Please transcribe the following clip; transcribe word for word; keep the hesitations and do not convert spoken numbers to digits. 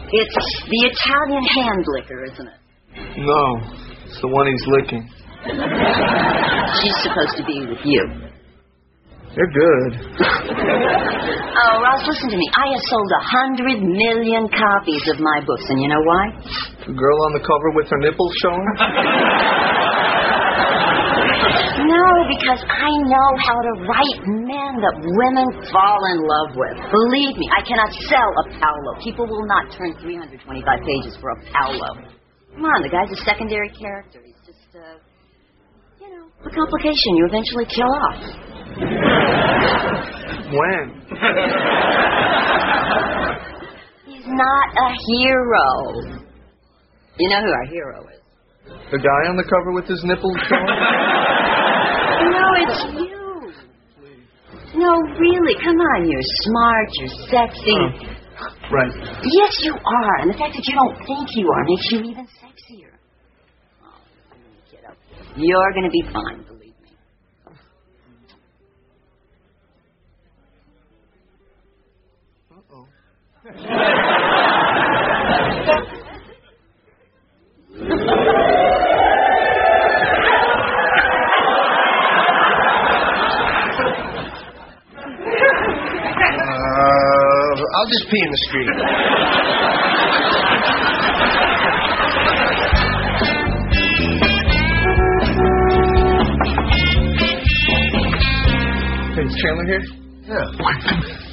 It's the Italian hand licker, isn't it? No, it's the one he's licking. She's supposed to be with you. They're good. Oh, Ross, listen to me. I have sold a hundred million copies of my books, and you know why? The girl on the cover with her nipples showing? No, because I know how to write men that women fall in love with. Believe me, I cannot sell a Paolo. People will not turn three hundred twenty-five pages for a Paolo. Come on, the guy's a secondary character. He's just, uh, you know, a complication you eventually kill off. When? He's not a hero. You know who our hero is? The guy on the cover with his nipples showing? No, it's you. No, really, come on. You're smart, you're sexy. Oh, right. Yes, you are. And the fact that you don't think you are makes you even sexier. Oh, kiddo. You're going to be fine, believe me. Uh-oh. I'll just pee in the street. Hey, is Chandler here? Yeah.